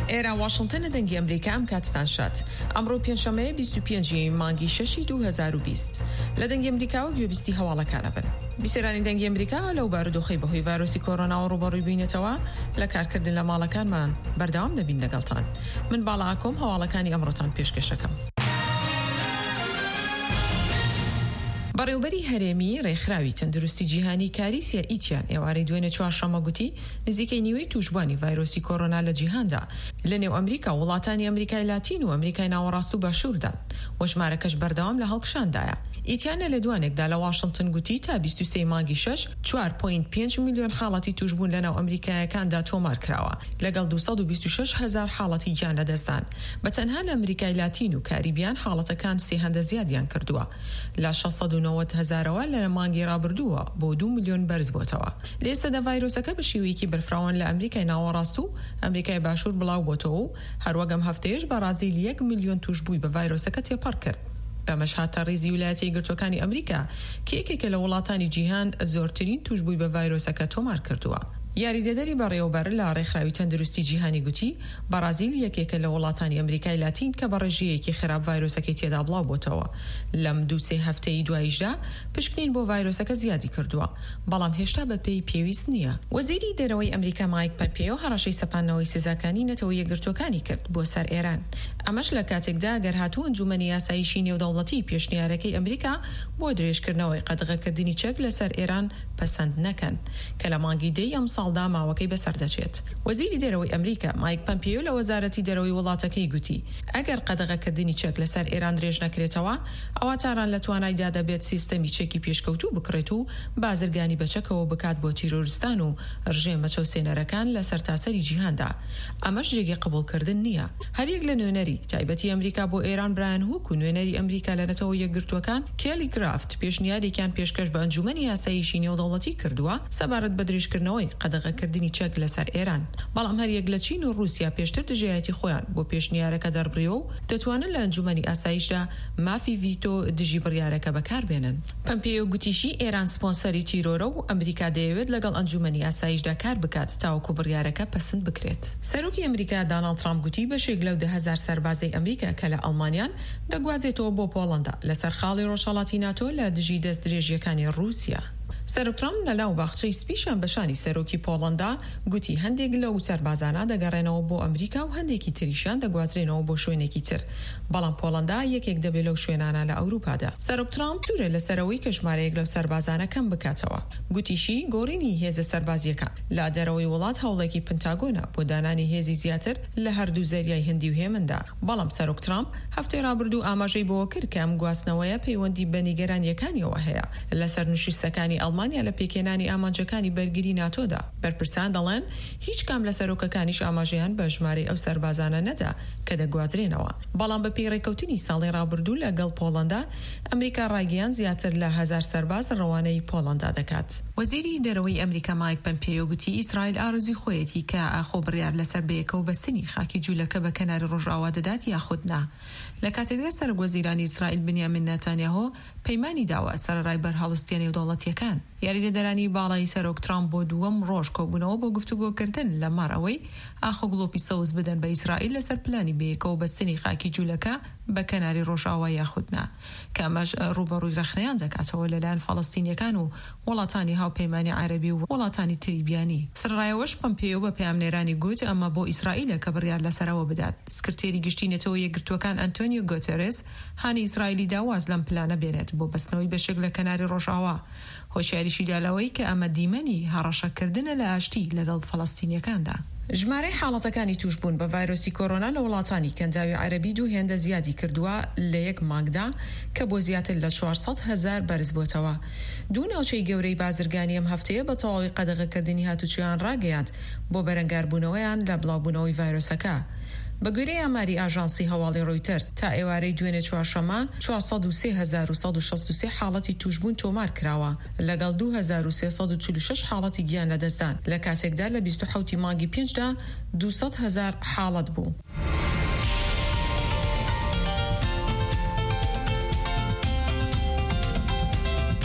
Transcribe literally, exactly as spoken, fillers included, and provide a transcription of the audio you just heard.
ئێرە واشنگتن دەنگی ئەمریکا ئەم کاتتان شات ئەمڕۆ پێنجشەمەیە بیست و پێنجی مانگی شەشی دوو هەزار و بیست لە دەنگی ئەمریکاوە گوێبیستی هەواڵەکانە بن. بیسەرانی دەنگی ئەمریکا لەو بارودۆخەی بەهۆی ڤایرۆسی کۆڕۆنا و ڕوبەڕووی بووینەتەوە لە کارکردن لە ماڵەکانمان بەردەوام دەبین لەگەڵتان. من باڵا ئاکۆم هەواڵەکانی ئەمڕۆتان پێشکەشەکەم. بەڕێوبەری هەرێمی ڕێکخراوی تەندروستی جیهانی کاریسیا ئیتیان ئێوارەی دوێنێ چوارشەممە گوتی نزیکەی نیوەی توشبوانی ڤایرۆسی کۆڕۆنا لە جیهاندا لە نێو ئەمریکا و وڵاتانی ئەمریکای لاتین و ئەمریکای ناوەڕاست و باشووردان و ژمارەکەش بەردەوام لە هەڵکشاندایە. ئیتیانە لە دوانێکدا لە واشنگتن گوتی تا بیست و سێ مانگی شەش چوار پۆینت پێنج میلیۆن حاڵەتی توشبوون لەناو ئەمریکایەکاندا تۆمار کراوە لەگەڵ دووسەد و بیست و شەش هەزار حاڵەتی گیان لەدەستدان. بە تەنها لە ئەمریکای لاتین و کاریبیان حاڵەتەکان سێ هەندە زیادیان کردووە لە شەشسەد و نۆڤەد هەزارەوە لە مانگی ڕابردووە بۆ دوو میلیۆن بەرز بۆتەوە. لێستەدا ڤایرۆسەکە بە شێوەیەکی بەرفراوان لە ئەمریکای ناوەڕاست و ئەمریکای باشوور بڵاو بۆتەوە و هەروەگەم هەفتەیەش بەرازیل یەک میلیۆن توشبووی بە ڤایرۆسەکە تێپەڕ کرد. بەمەش هاتە ڕێزی ویلایەتە یەکگرتووەکانی ئەمریکا کە یەکێکە لە وڵاتانی جیهان زۆرترین توشبووی بە ڤایرۆسەکە تۆمار کردووە. یاریدەدەری بەڕێوەبەر لە ڕێکخراوی تەندروستی جیهانی گوتی بەرازیل یەکێکە لە وڵاتانی ئەمریکای لاتین کە بە ڕێژەیەکی خراپ ڤایرۆسەکەی تێدا بڵاو بۆتەوە. لەم دوو سێ هەفتەی دواییشدا پشکنین بۆ ڤایرۆسەکە زیادی کردووە، بەڵام هێشتا بە پێی پێویست نییە. وەزیری دەرەوەی ئەمریکا مایک پۆمپیۆ هەڕەشەی سەپاندنەوەی سزاکانی نەتەوە یەکگرتووەکانی کرد بۆ سەر ئێران. ئەمەش لە کاتێکدا گەرهاتوو ئەنجومەنی یاساییشی نێودەوڵەتی پێشنیارەکەی ئەمریکا بۆ درێژکردنەوەی قەدەغەکردنی چەک لەسەر ئێران پەسەند نەکەن کە لە مانگی دەی ئەم ساڵدا ماوەکەی بەسەر دەچێت. وەزیری دەرەوەی ئەمریکا مایک پۆمپیۆ لە وەزارەتی دەرەوەی وڵاتەکەی گوتی ئەگەر قەدەغەکردنی چەک لەسەر ئێران درێژ نەکرێتەوە ئەوە تاران لە توانایدا دەبێت سیستەمی چەکی پێشکەوتوو بکڕێت و بازرگانی بەچەکەوە بکات بۆ تیرۆریستان و ڕژێمە چەوسێنەرەکان لە سەرتاسەری جیهاندا. ئەمەش جێگی قبولکردن نییە. هەریەک لە نوێنەری تایبەتی ئەمریکا بۆ ئێران برایان هوک و نوێنەری ئەمریکا لە نەتەوە یەکگرتووەکان کێلی کرافت پێشنیارێکیان پێشکەش بە ئەنجومەنی یاساییشی نێودەوڵەتی کردووە سەبارەت بە درێژکردنەوەی قەدەغەکردنی چەک لەسەر ئێران. بەڵام هەریەک لە چین و رووسیا پێشتر دژایەتی خۆیان بۆ پێشنیارەکە دەربڕیەوە و دەتوانن لە ئەنجومەنی ئاساییشدا مافی ڤیتۆ دژی بڕیارەکە بەکاربێنن. پۆمپیۆ گوتیشی ئێران سپۆنسەری تیرۆرە و ئەمریکا دەیەوێت لەگەڵ ئەنجومەنی ئاساییشدا کار بکات تاوەکو بڕیارەکە پەسەند بکرێت. سەرۆکی ئەمریکا داناڵد ترامپ گوتی بەشێک لەو ده هەزار سەربازەی ئەمریکا کە لە ئەڵمانیان دەگوازێتەوە بۆ پۆڵەندا لەسەر خاڵی ڕۆژهەڵاتی ناتۆ لە دژی دەست درێژیەکانی رووسیا. سەرۆک ترامپ لە ناو باخچەی سپیشان بەشانی سەرۆکی پۆڵەندا گوتی هەندێک لەو سەربازانە دەگەڕێنەوە بۆ ئەمریکا و هەندێکی تریشان دەگوازرێنەوە بۆ شوێنێکی تر، بەڵام پۆڵەندا یەکێک دەبێت لەو شوێنانە لە ئەوروپادا. سەرۆک ترامپ توورە لەسەرەوەی کە ژمارەیەک لەو سەربازانە کەم بکاتەوە. گوتیشی گۆڕینی هێزە سەربازیەکان لە دەرەوەی وڵات هەوڵێکی پنتاگۆنە بۆ دانانی هێزی زیاتر لە هەردوو زەریای هەندی و هێمندا. بەڵام سەرۆک ترامپ هەفتەی ڕابردوو ئاماژەی بۆ کرد کە ئەم گواستنەوەیە پەیوەندی بە نیگەرانیەکانیەوە هەیە لەسەر نوشیستەکانی ئەڵمانیا لە پێکێنانی ئامانجەکانی بەرگری ناتۆدا. بەرپرسان دەڵێن هیچ کام لە سەرۆکەکانیش ئاماژەیان بە ژمارەی ئەو سەربازانە نەدا کە دەگوازرێنەوە. بەڵام بە پێی ڕێکەوتنی ساڵی ڕابردوو لەگەڵ پۆڵەندا ئەمریکا ڕاگەیان زیاتر لە هەزار سەرباز ڕەوانەی پۆڵەندا دەکات. وەزیری دەرەوەی ئەمریکا مایک پۆمپیۆ گوتی ئیسرائیل ئارزوی خۆیەتی کە ئاخۆ بڕیار لەسەر بەیەکە و بەستنی خاکی جوولەکە بە کەناری ڕۆژئاوا دەدات یاخود نا. لە کاتێکدا سەرۆکوەزیرانی ئیسرائیل بنیامین نەتانیاهۆ پەیمانی داوە سەرەڕای بەرهەڵستنی نێودەوڵەتیەکان. یاریدەدەرانی باڵای سەرۆک ترامپ بۆ دووەم ڕۆژ کۆبوونەوە بۆ گفتوگۆکردن لە ماڕەوەی ئاخۆ گڵۆپی سەوز بدەن بە ئیسرائیل لەسەر پلانی بەیەکە و بەستنی خاکی جوولەکە بە کەناری ڕۆژئاوا یاخودنا، کە ئەمەش ڕوبەڕووی ڕەخنەیان دەکاتەوە لەلایەن فەڵەستینیەکان و وڵاتانی هاوپەیمانی عەرەبی و وڵاتانی تریبیانی. سەرڕایەوەش پۆمپیۆ بە پەیامنێرانی گوت ئەمە بۆ ئیسرائیلە کە بڕیار لەسەرەوە بدات. سکرتێری گشتی نەتەوە یەکگرتووەکان ئەنتۆنیۆ گۆتێرێس هانی ئیسرائیلی داواز لەم پلانە بێنێت بۆ بەستنەوەی بەشێک لە کەناری ڕۆژئاوا. هۆشیاریشی دالەوەی کە ئەمە دیمەنی هەڕەشەکردنە لە ئاشتی لەگەڵ فەڵەستینیەکاندا. ژمارەی حاڵەتەکانی توشبوون بە ڤایرۆسی کۆڕۆنا لە وڵاتانی کەنداوی عەرەبی دوو هێندە زیادی کردووە لە یەک مانگدا کە بۆ زیاتر لە چوارسەد هەزار بەرز بۆتەوە. دوو ناوچەی گەورەی بازرگانی ئەم هەفتەیە بە تەواوی قەدەغەکردنی هاتوچیان ڕاگەیاند بۆ بەرەنگاربوونەوەیان لە بڵاوبوونەوەی ڤایرۆسەکە. بەگوێرەی ئاماری ئاژانسی هەواڵی ڕۆیتەرز تا ئێوارەی دوێنێ چوارشەممە چوارسەد و سێ هەزار و سەد و شەست و سێ حاڵەتی توشبوون تۆمار کراوە لەگەڵ دوو هەزار و سێسەد و چل و شەش حاڵەتی گیان لەدەستدان لە کاتێکدا لە بیست و حەوتی مانگی پێنجدا دووسەد هەزار حاڵەت بوو.